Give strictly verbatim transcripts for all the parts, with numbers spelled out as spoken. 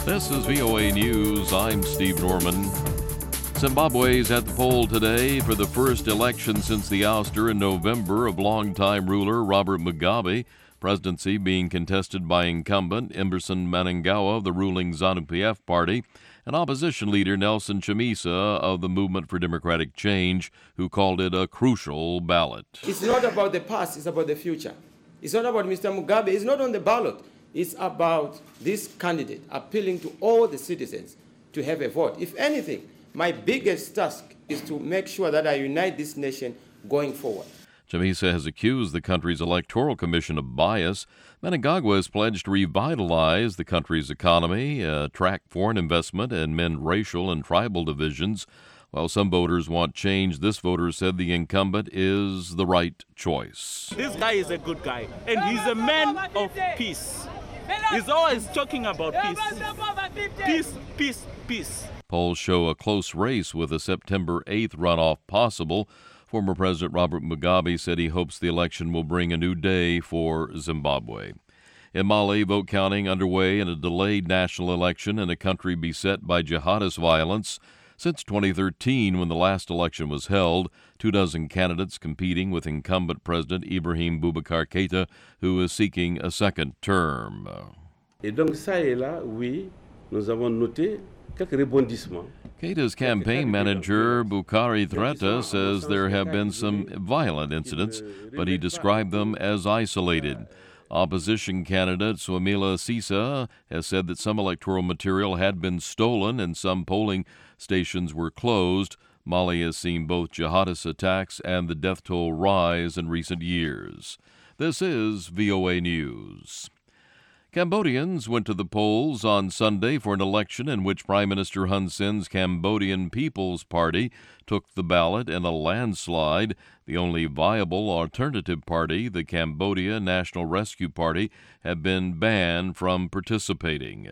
This is V O A News. I'm Steve Norman. Zimbabwe's at the poll today for the first election since the ouster in November of longtime ruler Robert Mugabe, presidency being contested by incumbent Emmerson Mnangagwa of the ruling ZANU-P F party and opposition leader Nelson Chamisa of the Movement for Democratic Change, who called it a crucial ballot. It's not about the past, it's about the future. It's not about Mister Mugabe, it's not on the ballot. It's about this candidate appealing to all the citizens to have a vote. If anything, my biggest task is to make sure that I unite this nation going forward. Chamisa has accused the country's electoral commission of bias. Mnangagwa has pledged to revitalize the country's economy, attract foreign investment, and mend racial and tribal divisions. While some voters want change, this voter said the incumbent is the right choice. This guy is a good guy, and he's a man of peace. He's always talking about peace. Peace, peace, peace. Polls show a close race with a September eighth runoff possible. Former President Robert Mugabe said he hopes the election will bring a new day for Zimbabwe. In Mali, vote counting underway in a delayed national election in a country beset by jihadist violence. Since twenty thirteen, when the last election was held, two dozen candidates competing with incumbent President Ibrahim Boubacar Keïta, who is seeking a second term. Et donc ça et là, oui, nous avons noté quelques rebondissements. Keïta's campaign manager, Boukari Threta, says there have been some violent incidents, but he described them as isolated. Opposition candidate Swamila Sisa has said that some electoral material had been stolen and some polling stations were closed. Mali has seen both jihadist attacks and the death toll rise in recent years. This is V O A News. Cambodians went to the polls on Sunday for an election in which Prime Minister Hun Sen's Cambodian People's Party took the ballot in a landslide. The only viable alternative party, the Cambodia National Rescue Party, had been banned from participating.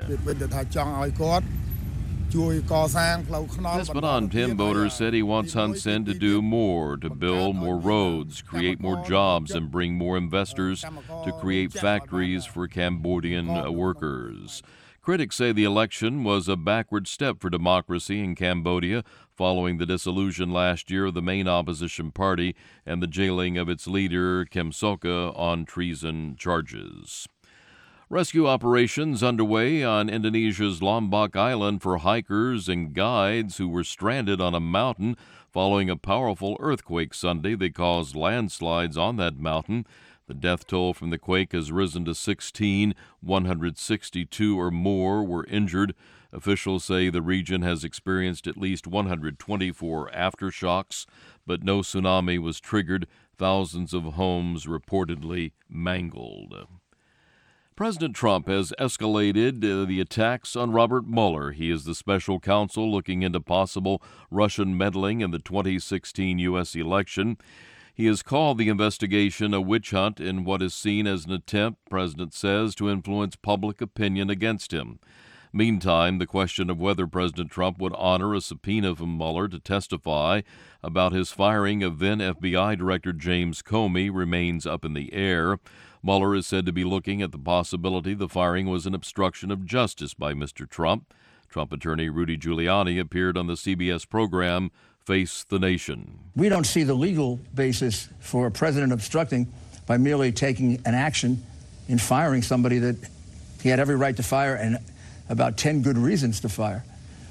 Desmond Tim voters said he wants Hun Sen to do more, to build more roads, create more jobs, and bring more investors to create factories for Cambodian workers. Critics say the election was a backward step for democracy in Cambodia following the dissolution last year of the main opposition party and the jailing of its leader, Kem Sokha, on treason charges. Rescue operations underway on Indonesia's Lombok Island for hikers and guides who were stranded on a mountain following a powerful earthquake Sunday that caused landslides on that mountain. The death toll from the quake has risen to sixteen. one hundred sixty-two or more were injured. Officials say the region has experienced at least one hundred twenty-four aftershocks, but no tsunami was triggered. Thousands of homes reportedly mangled. President Trump has escalated uh, the attacks on Robert Mueller. He is the special counsel looking into possible Russian meddling in the twenty sixteen U S election. He has called the investigation a witch hunt in what is seen as an attempt, the president says, to influence public opinion against him. Meantime, the question of whether President Trump would honor a subpoena from Mueller to testify about his firing of then F B I Director James Comey remains up in the air. Mueller is said to be looking at the possibility the firing was an obstruction of justice by Mister Trump. Trump attorney Rudy Giuliani appeared on the C B S program Face the Nation. We don't see the legal basis for a president obstructing by merely taking an action in firing somebody that he had every right to fire and about ten good reasons to fire.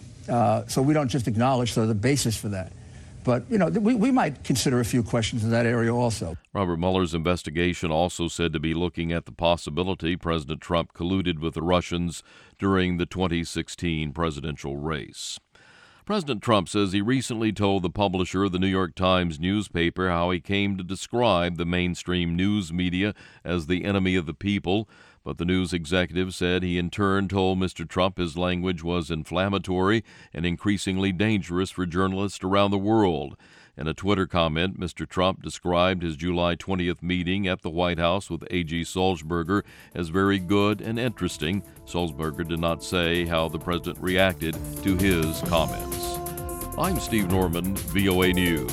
Uh, so we don't just acknowledge so the basis for that. But, you know, we, we might consider a few questions in that area also. Robert Mueller's investigation also said to be looking at the possibility President Trump colluded with the Russians during the twenty sixteen presidential race. President Trump says he recently told the publisher of the New York Times newspaper how he came to describe the mainstream news media as the enemy of the people. But the news executive said he in turn told Mister Trump his language was inflammatory and increasingly dangerous for journalists around the world. In a Twitter comment, Mister Trump described his July twentieth meeting at the White House with A G Sulzberger as very good and interesting. Sulzberger did not say how the president reacted to his comments. I'm Steve Norman, V O A News.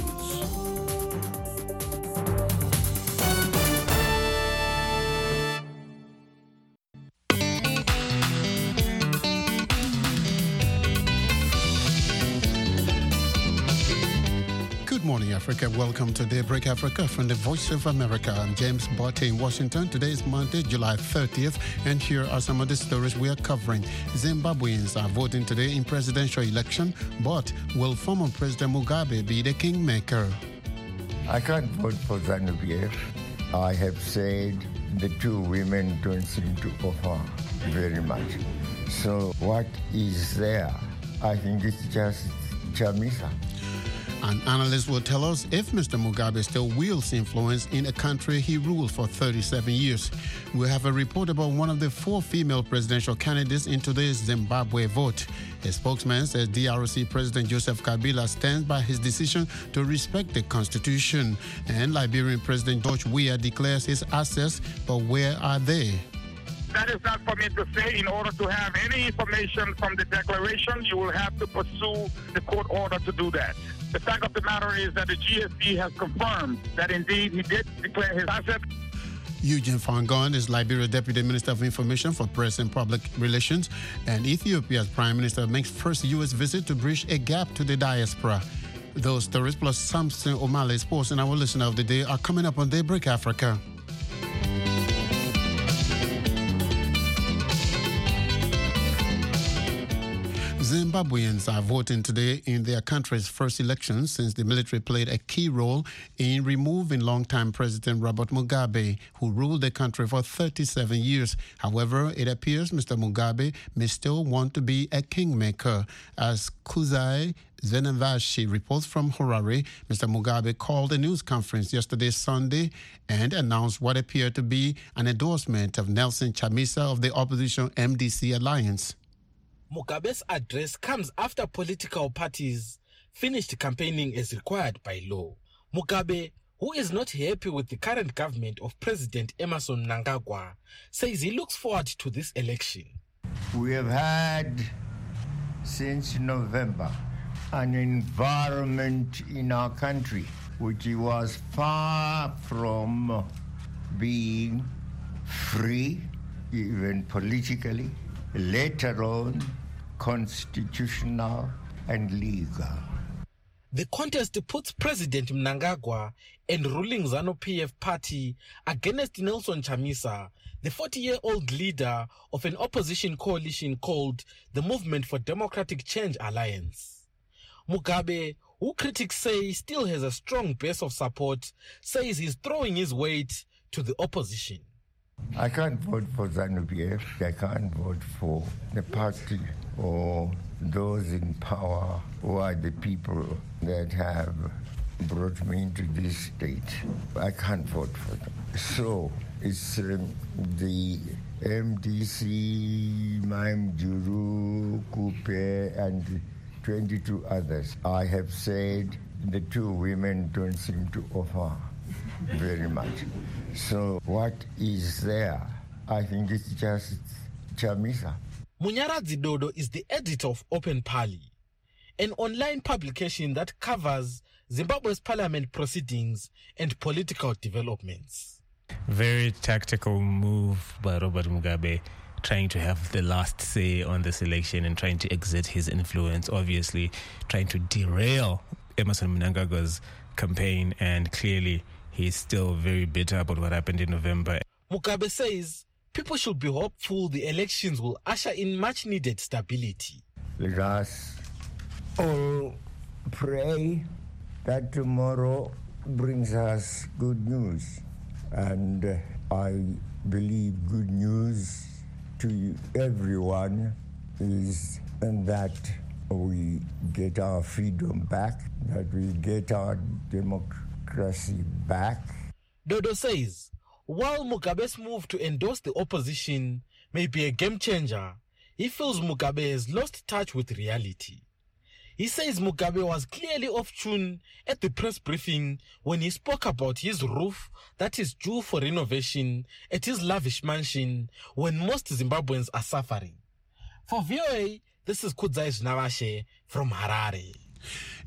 Africa. Welcome to Daybreak Africa from the Voice of America. I'm James Botte in Washington. Today is Monday, July thirtieth, and here are some of the stories we are covering. Zimbabweans are voting today in presidential election, but will former President Mugabe be the kingmaker? I can't vote for ZANU-P F. I have said the two women don't seem to offer very much. So what is there? I think it's just Chamisa. An analyst will tell us if Mister Mugabe still wields influence in a country he ruled for thirty-seven years. We have a report about one of the four female presidential candidates in today's Zimbabwe vote. A spokesman says D R C President Joseph Kabila stands by his decision to respect the constitution. And Liberian President George Weah declares his assets, but where are they? That is not for me to say. In order to have any information from the declaration, you will have to pursue the court order to do that. The fact of the matter is that the G S D has confirmed that indeed he did declare his assets. Eugene Fangon is Liberia's Deputy Minister of Information for Press and Public Relations, and Ethiopia's Prime Minister makes first U S visit to bridge a gap to the diaspora. Those stories plus Samson O'Malley Sports and our listener of the day are coming up on Daybreak Africa. Zimbabweans are voting today in their country's first election since the military played a key role in removing longtime President Robert Mugabe, who ruled the country for thirty-seven years. However, it appears Mister Mugabe may still want to be a kingmaker. As Kuzai Zenavashi reports from Harare, Mister Mugabe called a news conference yesterday, Sunday, and announced what appeared to be an endorsement of Nelson Chamisa of the opposition M D C alliance. Mugabe's address comes after political parties finished campaigning as required by law. Mugabe, who is not happy with the current government of President Emmerson Mnangagwa, says he looks forward to this election. We have had, since November, an environment in our country which was far from being free, even politically, later on constitutional and legal. The contest puts President Mnangagwa and ruling ZANU-P F party against Nelson Chamisa, the forty-year-old leader of an opposition coalition called the Movement for Democratic Change Alliance. Mugabe, who critics say still has a strong base of support, says he's throwing his weight to the opposition. I can't vote for ZANU-P F. I can't vote for the party or those in power who are the people that have brought me into this state. I can't vote for them. So it's um, the M D C, Maim Juru, Coupe, and twenty-two others. I have said the two women don't seem to offer very much. So what is there? I think it's just Chamisa. Munyaradzi Dodo is the editor of Open Pali, an online publication that covers Zimbabwe's parliament proceedings and political developments. Very tactical move by Robert Mugabe, trying to have the last say on this election and trying to exert his influence, obviously trying to derail Emmerson Mnangagwa's campaign, and clearly he's still very bitter about what happened in November. Mugabe says people should be hopeful the elections will usher in much-needed stability. Let us all pray that tomorrow brings us good news. And uh, I believe good news to everyone is that we get our freedom back, that we get our democracy back. Dodo says, while Mugabe's move to endorse the opposition may be a game changer, he feels Mugabe has lost touch with reality. He says Mugabe was clearly off tune at the press briefing when he spoke about his roof that is due for renovation at his lavish mansion when most Zimbabweans are suffering. For V O A, this is Kudzai Zinawashe from Harare.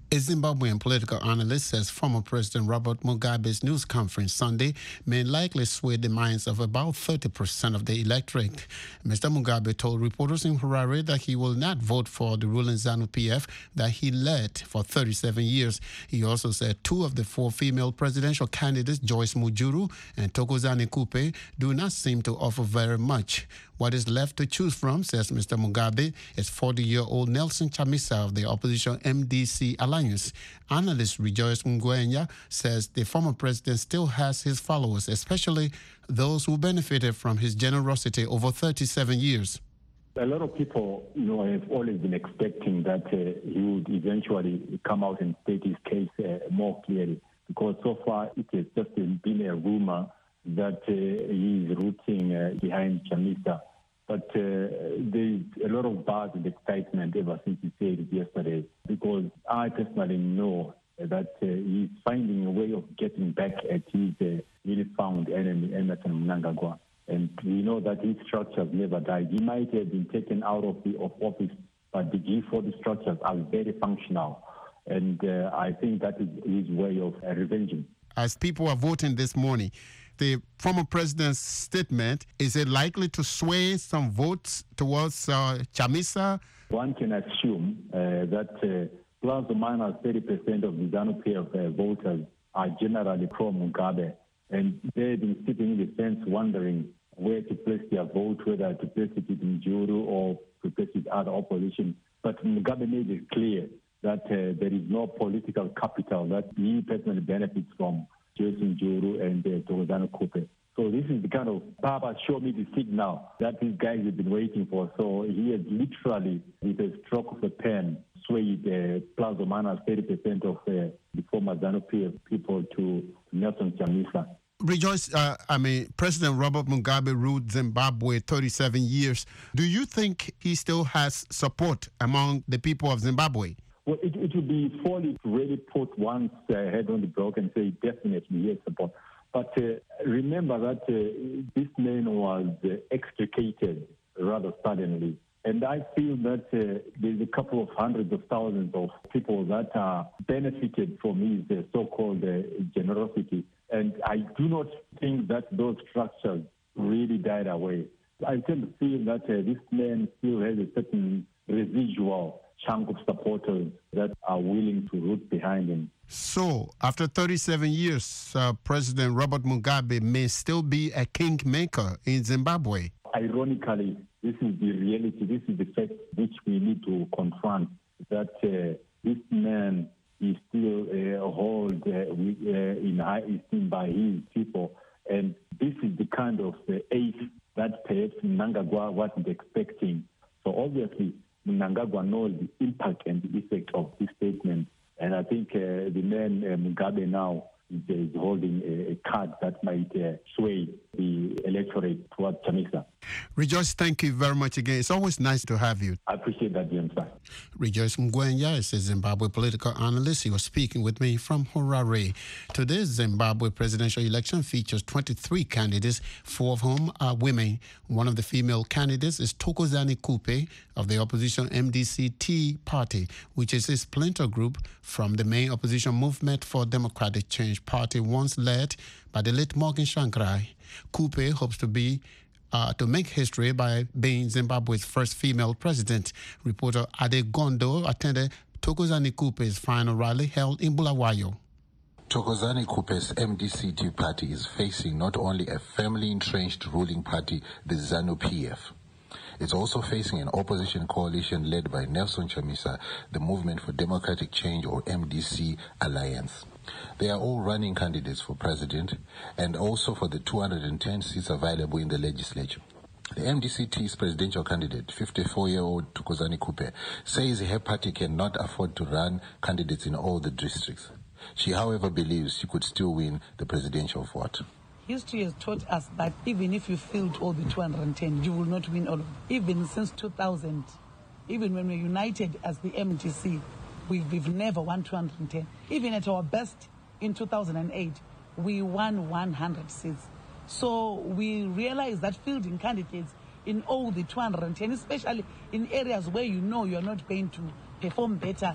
A Zimbabwean political analyst says former President Robert Mugabe's news conference Sunday may likely sway the minds of about thirty percent of the electorate. Mister Mugabe told reporters in Harare that he will not vote for the ruling ZANU-P F that he led for thirty-seven years. He also said two of the four female presidential candidates, Joyce Mujuru and Thokozani Kupe, do not seem to offer very much. What is left to choose from, says Mister Mugabe, is forty-year-old Nelson Chamisa of the opposition M D C Alliance. Analyst Rejoice Ngwenya says the former president still has his followers, especially those who benefited from his generosity over thirty-seven years. A lot of people, you know, have always been expecting that uh, he would eventually come out and state his case uh, more clearly, because so far it has just been a rumor that uh, he is rooting uh, behind Chamisa. But uh, there's a lot of buzz and excitement ever since he said it yesterday, because I personally know that uh, he's finding a way of getting back at his uh, really found enemy, Emmerson Mnangagwa. And we know that his structures never died. He might have been taken out of the of office, but the G forty structures are very functional. And uh, I think that is his way of uh, revenging. As people are voting this morning, the former president's statement, is it likely to sway some votes towards uh, Chamisa? One can assume uh, that uh, plus or minus thirty percent of the ZANU-P F uh, voters are generally pro-Mugabe, and they've been sitting in the fence wondering where to place their vote, whether to place it in Mujuru or to place it other opposition. But Mugabe made it clear that uh, there is no political capital that he personally benefits from, Jason Mujuru and uh, Thokozani Kupe. So this is the kind of Papa show me the signal that these guys have been waiting for. So he has literally, with a stroke of a pen, swayed uh, plus or minus thirty percent of uh, the former ZANU-P F people to Nelson Chamisa. Rejoice, uh, I mean, President Robert Mugabe ruled Zimbabwe thirty-seven years. Do you think he still has support among the people of Zimbabwe? Well, it, it would be folly to really put one's uh, head on the block and say definitely he has support. But uh, remember that uh, this man was uh, extricated rather suddenly. And I feel that uh, there's a couple of hundreds of thousands of people that are benefited from his uh, so-called uh, generosity. And I do not think that those structures really died away. I tend to feel that uh, this man still has a certain residual chunk of supporters that are willing to root behind him. So, after thirty-seven years, uh, President Robert Mugabe may still be a kingmaker in Zimbabwe. Ironically, this is the reality, this is the fact which we need to confront, that uh, this man is still uh, held uh, uh, in high esteem by his people. And this is the kind of uh, aid that perhaps Mnangagwa wasn't expecting. So obviously, Mnangagwa knows the impact and the effect of this statement. And I think uh, the man uh, Mugabe now is, uh, is holding a, a card that might uh, sway the electorate towards Chamisa. Rejoice, thank you very much again. It's always nice to have you. I appreciate that, James. Rejoice Ngwenya is a Zimbabwe political analyst. He was speaking with me from Harare. Today's Zimbabwe presidential election features twenty-three candidates, four of whom are women. One of the female candidates is Thokozani Kupe of the opposition M D C T party, which is a splinter group from the main opposition Movement for Democratic Change party, once led by the late Morgan Tsvangirai. Kupe hopes to be Uh, to make history by being Zimbabwe's first female president. Reporter Ade Gondo attended Thokozani Kupe's final rally held in Bulawayo. Thokozani Kupe's M D C T party is facing not only a firmly entrenched ruling party, the ZANU-P F. It's also facing an opposition coalition led by Nelson Chamisa, the Movement for Democratic Change, or M D C Alliance. They are all running candidates for president and also for the two hundred ten seats available in the legislature. The M D C T's presidential candidate, fifty-four-year-old Thokozani Kupe, says her party cannot afford to run candidates in all the districts. She, however, believes she could still win the presidential vote. History has taught us that even if you filled all the two hundred ten, you will not win all of them. Even since two thousand, even when we're united as the M D C, we've, we've never won two hundred ten. Even at our best in two thousand eight, we won one hundred seats. So we realize that fielding candidates in all the two hundred ten, especially in areas where you know you're not going to perform better,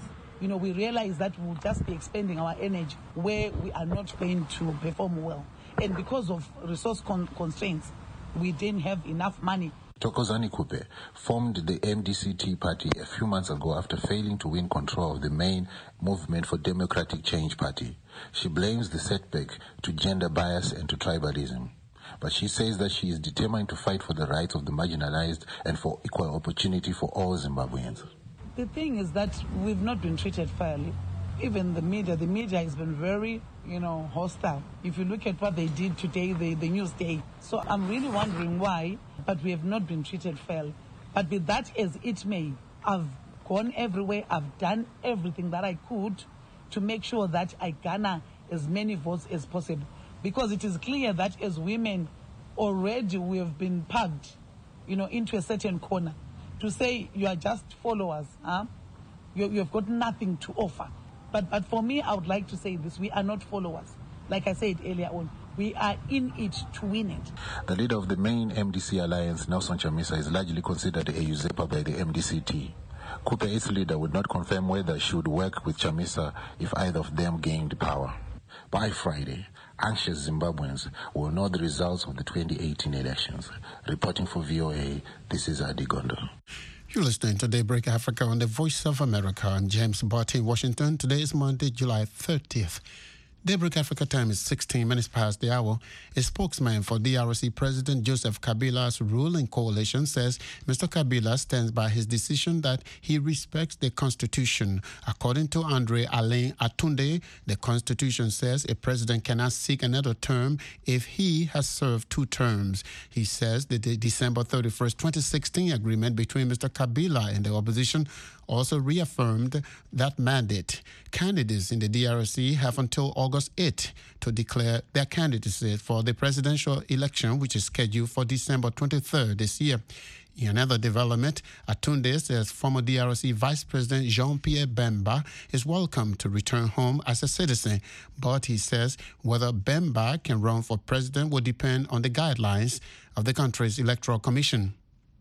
you know, we realize that we'll just be expending our energy where we are not going to perform well. And because of resource con- constraints, we didn't have enough money. Thokozani Kupe formed the M D C T party a few months ago after failing to win control of the main Movement for Democratic Change party. She blames the setback to gender bias and to tribalism. But she says that she is determined to fight for the rights of the marginalized and for equal opportunity for all Zimbabweans. The thing is that we've not been treated fairly. Even the media, the media has been very, you know, hostile. If you look at what they did today, the, the news day. So I'm really wondering why, but we have not been treated fairly. But be that as it may, I've gone everywhere, I've done everything that I could to make sure that I garner as many votes as possible. Because it is clear that as women, already we have been pegged, you know, into a certain corner. To say you are just followers, huh? you, you have got nothing to offer. But, but for me, I would like to say this, we are not followers. Like I said earlier on, we are in it to win it. The leader of the main M D C alliance, Nelson Chamisa, is largely considered a usurper by the M D C T. Kupe, its leader, would not confirm whether she would work with Chamisa if either of them gained power. By Friday, anxious Zimbabweans will know the results of the twenty eighteen elections. Reporting for V O A, this is Adi Gondo. You're listening to Daybreak Africa on the Voice of America. I'm James Barty in Washington. Today is Monday, July thirtieth. Daybreak Africa time is sixteen minutes past the hour. A spokesman for D R C President Joseph Kabila's ruling coalition says Mister Kabila stands by his decision that he respects the Constitution. According to Andre Alain Atunde, the Constitution says a president cannot seek another term if he has served two terms. He says that the December thirty-first, twenty sixteen agreement between Mister Kabila and the opposition also reaffirmed that mandate. Candidates in the D R C have until August eighth to declare their candidacy for the presidential election, which is scheduled for December twenty-third this year. In another development, Atunde says former D R C Vice President Jean-Pierre Bemba is welcome to return home as a citizen, but he says whether Bemba can run for president will depend on the guidelines of the country's Electoral Commission.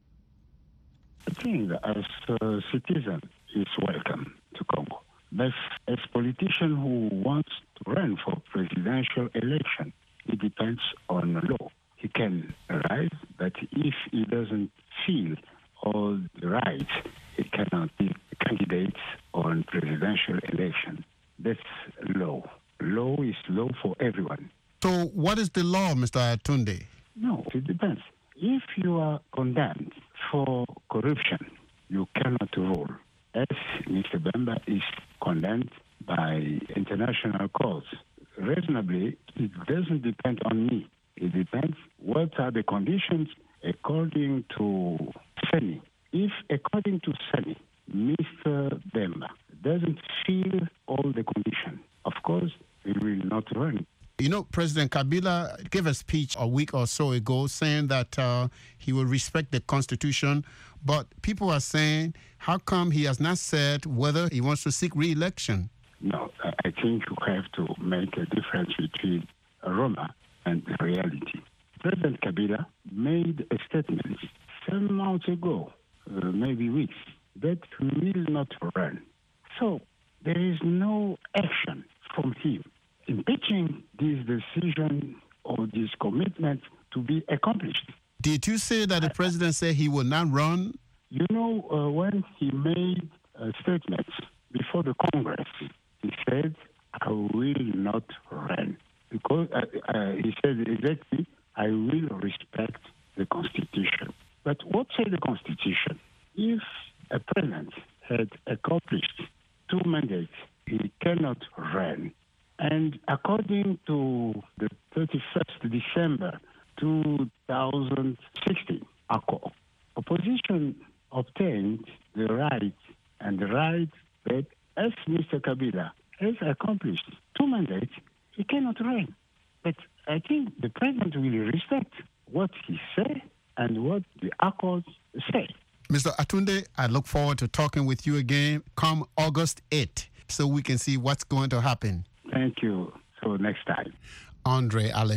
I think as a citizen is welcome to Congo. But as a politician who wants to run for presidential election, it depends on law. He can arise, but if he doesn't feel all the rights, he cannot be candidate on presidential election. That's law. Law is law for everyone. So what is the law, Mister Atunde? No, it depends. If you are condemned for corruption, you cannot rule. As Mister Bemba is condemned by international courts, reasonably, it doesn't depend on me. It depends what are the conditions according to Seni. If according to Seni, Mister Bemba doesn't feel all the conditions, of course, he will not run. You know, President Kabila gave a speech a week or so ago saying that uh, he will respect the Constitution, but people are saying, how come he has not said whether he wants to seek re-election? No, I think you have to make a difference between Roma and reality. President Kabila made a statement some months ago, uh, maybe weeks, that he will not run. So there is no action from him impeaching this decision or this commitment to be accomplished. Did you say that the president said he will not run? You know, uh, when he made a statement before the Congress, he said, I will not run. Because uh, uh, he said exactly, I will respect the Constitution. But what says the Constitution? If a president had accomplished two mandates, he cannot run. And according to the thirty-first December two thousand sixteen accord, opposition obtained the right and the right that as Mister Kabila has accomplished two mandates, he cannot run. But I think the president will respect what he said and what the accords say. Mister Atunde, I look forward to talking with you again come August eighth so we can see what's going to happen. Thank you. So next time. Andre Alain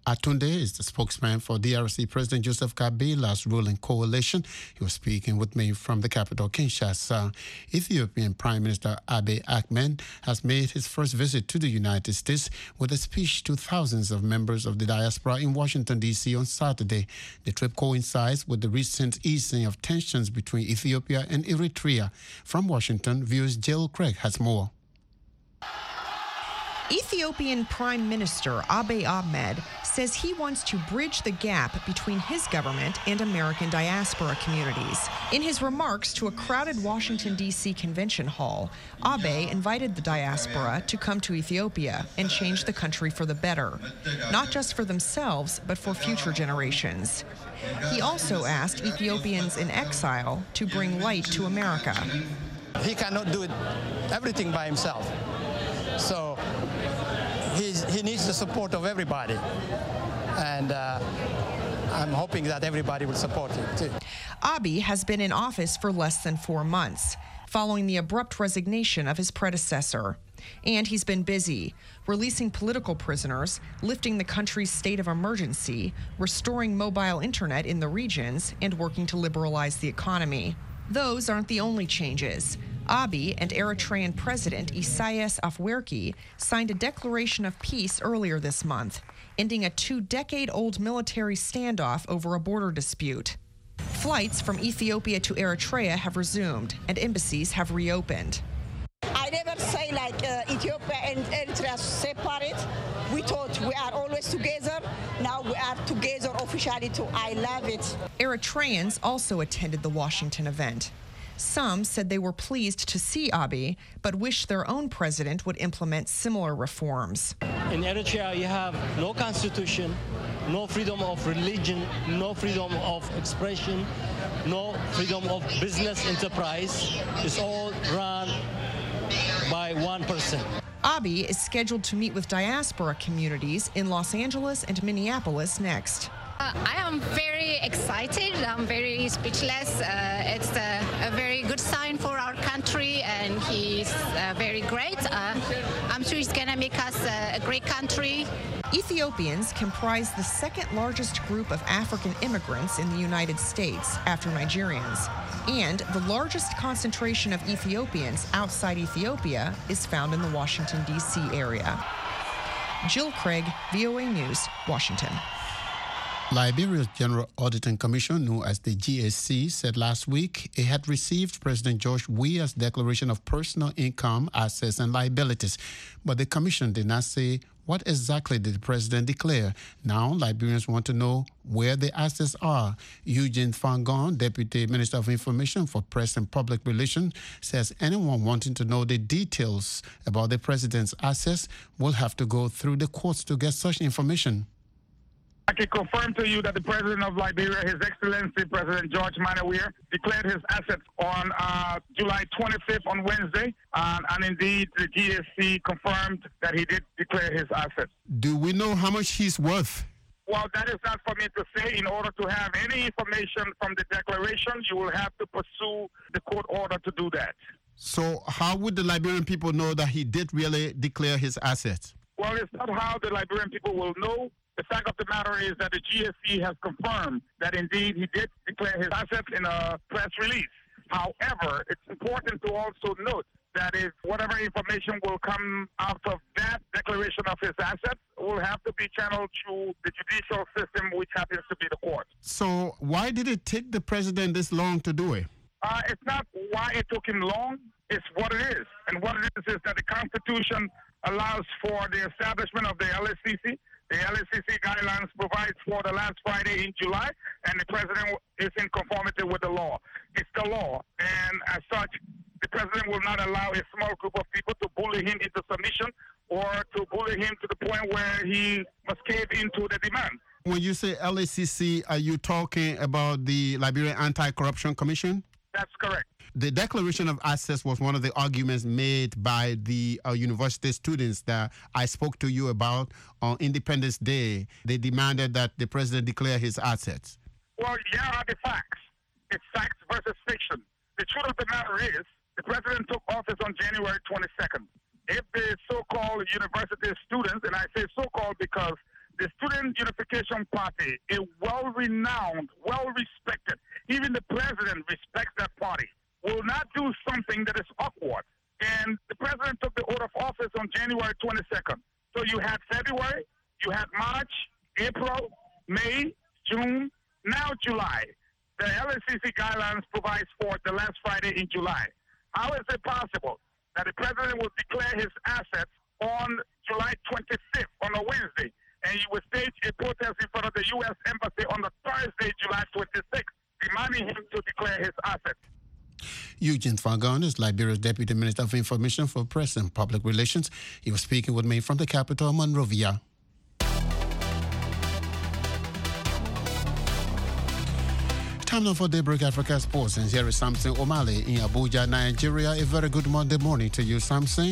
Atunde is the spokesman for D R C President Joseph Kabila's ruling coalition. He was speaking with me from the capital, Kinshasa. Ethiopian Prime Minister Abiy Ahmed has made his first visit to the United States with a speech to thousands of members of the diaspora in Washington, D C on Saturday. The trip coincides with the recent easing of tensions between Ethiopia and Eritrea. From Washington, viewers Jill Craig has more. Ethiopian Prime Minister Abiy Ahmed says he wants to bridge the gap between his government and American diaspora communities. In his remarks to a crowded Washington, D C convention hall, Abiy invited the diaspora to come to Ethiopia and change the country for the better, not just for themselves, but for future generations. He also asked Ethiopians in exile to bring light to America. He cannot do it, everything by himself. So he's, he needs the support of everybody. And uh, I'm hoping that everybody will support him too. Abiy has been in office for less than four months, following the abrupt resignation of his predecessor. And he's been busy, releasing political prisoners, lifting the country's state of emergency, restoring mobile internet in the regions, and working to liberalize the economy. Those aren't the only changes. Abiy and Eritrean President Isaias Afwerki signed a declaration of peace earlier this month, ending a two-decade-old military standoff over a border dispute. Flights from Ethiopia to Eritrea have resumed, and embassies have reopened. I never say like uh, Ethiopia and Eritrea separate. We thought we are always together. Now we are together officially too. I love it. Eritreans also attended the Washington event. Some said they were pleased to see Abiy, but wish their own president would implement similar reforms. In Eritrea, you have no constitution, no freedom of religion, no freedom of expression, no freedom of business enterprise. It's all run by one person. Abiy is scheduled to meet with diaspora communities in Los Angeles and Minneapolis next. Uh, I am very excited. I'm very speechless. Uh, it's a, a very good sign for our country, and he's uh, very great. Uh, I'm sure he's going to make us a, a great country. Ethiopians comprise the second largest group of African immigrants in the United States after Nigerians, and the largest concentration of Ethiopians outside Ethiopia is found in the Washington, D C area. Jill Craig, V O A News, Washington. Liberia's General Auditing Commission, known as the G A C, said last week it had received President George Weah's declaration of personal income, assets, and liabilities. But the commission did not say what exactly did the president declare. Now, Liberians want to know where the assets are. Eugene Fangon, Deputy Minister of Information for Press and Public Relations, says anyone wanting to know the details about the president's assets will have to go through the courts to get such information. I can confirm to you that the President of Liberia, His Excellency President George Manneh Weah, declared his assets on uh, July twenty-fifth on Wednesday, uh, and indeed the G S C confirmed that he did declare his assets. Do we know how much he's worth? Well, that is not for me to say. In order to have any information from the declaration, you will have to pursue the court order to do that. So how would the Liberian people know that he did really declare his assets? Well, it's not how the Liberian people will know. The fact of the matter is that the G S C has confirmed that indeed he did declare his assets in a press release. However, it's important to also note that if whatever information will come out of that declaration of his assets will have to be channeled through the judicial system, which happens to be the court. So why did it take the president this long to do it? Uh, it's not why it took him long. It's what it is. And what it is is that the Constitution allows for the establishment of the L S C C. The L S C C guidelines provides for the last Friday in July, and the president is in conformity with the law. It's the law, and as such, the president will not allow a small group of people to bully him into submission or to bully him to the point where he must cave into the demand. When you say L S C C, are you talking about the Liberian Anti-Corruption Commission? That's correct. The Declaration of Assets was one of the arguments made by the uh, university students that I spoke to you about on Independence Day. They demanded that the president declare his assets. Well, here are the facts. It's facts versus fiction. The truth of the matter is the president took office on January twenty-second. If the so-called university students, and I say so-called because the Student Unification Party, a well-renowned, well-respected, even the president respects that party, will not do something that is awkward. And the president took the oath of office on January twenty-second. So you had February, you had March, April, May, June, now July. The L A C C guidelines provides for the last Friday in July. How is it possible that the president will declare his assets on July twenty-fifth, on a Wednesday, and he will stage a protest in front of the U S Embassy on the Thursday, July twenty-sixth, demanding him to declare his assets? Eugene Fagon is Liberia's Deputy Minister of Information for Press and Public Relations. He was speaking with me from the capital, Monrovia. Time now for Daybreak Africa Sports, and here is Samson Omale in Abuja, Nigeria. A very good Monday morning to you, Samson.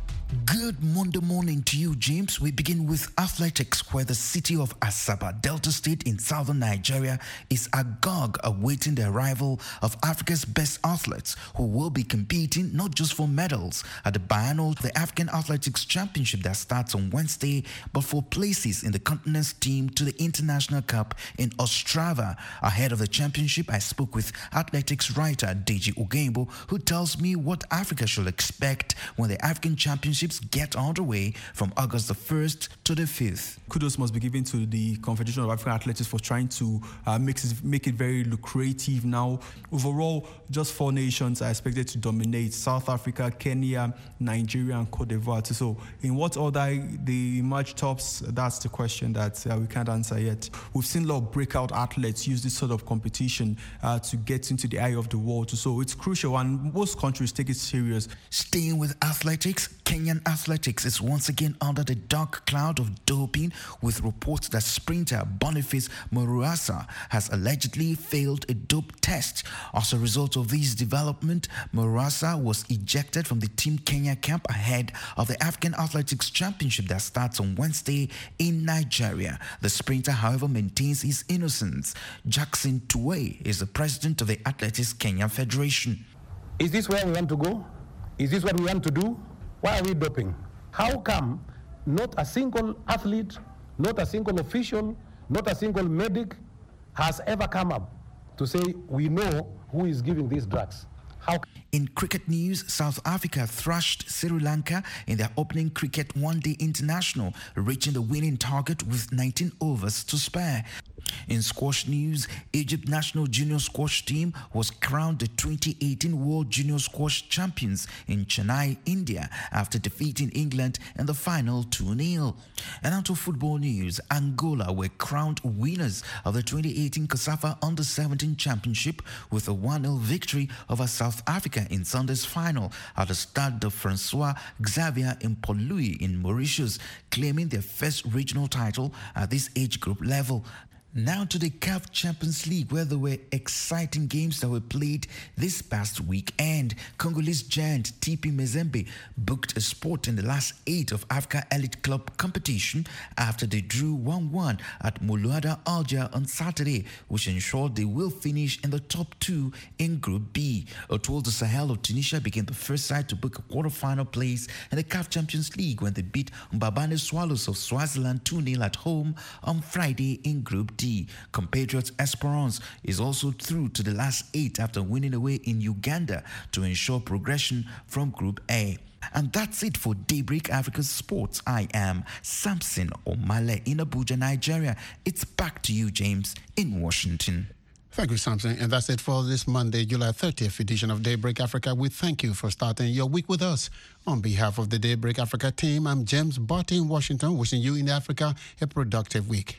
Good Monday morning to you, James. We begin with athletics, where the city of Asaba, Delta State in southern Nigeria, is agog awaiting the arrival of Africa's best athletes, who will be competing not just for medals at the biennial the African Athletics Championship that starts on Wednesday, but for places in the continent's team to the International Cup in Ostrava. Ahead of the championship, I spoke with athletics writer Deji Ugembo, who tells me what Africa should expect when the African Championship get underway from August the first to the fifth. Kudos must be given to the Confederation of African Athletics for trying to uh, make, it, make it very lucrative now. Overall, just four nations are expected to dominate: South Africa, Kenya, Nigeria, and Cote d'Ivoire. So in what order they emerge tops, that's the question that uh, we can't answer yet. We've seen a lot of breakout athletes use this sort of competition uh, to get into the eye of the world. So it's crucial, and most countries take it serious. Staying with athletics, Kenyan athletics is once again under the dark cloud of doping, with reports that sprinter Boniface Moruasa has allegedly failed a dope test. As a result of this development, Moruasa was ejected from the Team Kenya camp ahead of the African Athletics Championship that starts on Wednesday in Nigeria. The sprinter, however, maintains his innocence. Jackson Tuwe is the president of the Athletics Kenya Federation. Is this where we want to go? Is this what we want to do? Why are we doping? How come not a single athlete, not a single official, not a single medic has ever come up to say, we know who is giving these drugs? How? In cricket news, South Africa thrashed Sri Lanka in their opening cricket one-day international, reaching the winning target with nineteen overs to spare. In squash news, Egypt national junior squash team was crowned the twenty eighteen World Junior Squash Champions in Chennai, India, after defeating England in the final two nil. And out of football news, Angola were crowned winners of the twenty eighteen COSAFA Under seventeen Championship with a one nil victory over South Africa in Sunday's final at the Stade de Francois Xavier in Port-Louis in Mauritius, claiming their first regional title at this age group level. Now to the C A F Champions League, where there were exciting games that were played this past weekend. Congolese giant T P Mazembe booked a spot in the last eight of Africa Elite Club competition after they drew one one at Moluada Alger on Saturday, which ensured they will finish in the top two in Group B. Etoile du Sahel of Tunisia became the first side to book a quarter-final place in the C A F Champions League when they beat Mbabane Swallows of Swaziland two nil at home on Friday in Group D. Compatriots Esperance is also through to the last eight after winning away in Uganda to ensure progression from Group A. And that's it for Daybreak Africa Sports. I am Samson Omale in Abuja, Nigeria. It's back to you, James, in Washington. Thank you, Samson. And that's it for this Monday, July thirtieth edition of Daybreak Africa. We thank you for starting your week with us. On behalf of the Daybreak Africa team, I'm James Barty in Washington, wishing you in Africa a productive week.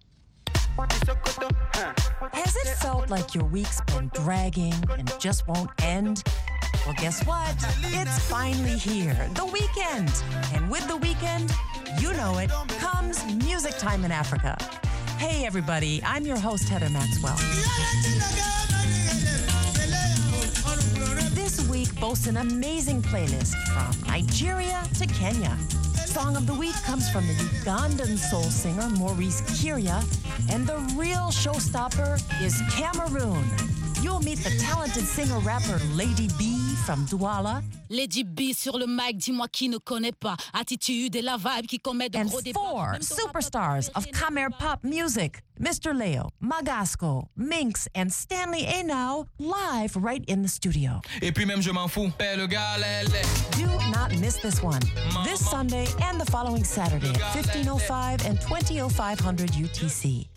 Has it felt like your week's been dragging and just won't end? Well, guess what? It's finally here, the weekend. And with the weekend, you know it, comes Music Time in Africa. Hey, everybody, I'm your host, Heather Maxwell. This week boasts an amazing playlist from Nigeria to Kenya. Song of the Week comes from the Ugandan soul singer Maurice Kiria, and the real showstopper is Cameroon. you'll meet the talented singer-rapper Lady B from Douala. Lady B sur le mic, dis-moi qui ne connaît pas. Attitude et la vibe qui commet de And gros débats. four superstars of Khmer pop music. Mister Leo, Magasco, Minx, and Stanley Enow live right in the studio. Et puis même je m'en fous, paie le galele. Do not miss this one. This Sunday and the following Saturday at fifteen oh five and twenty oh five hundred U T C.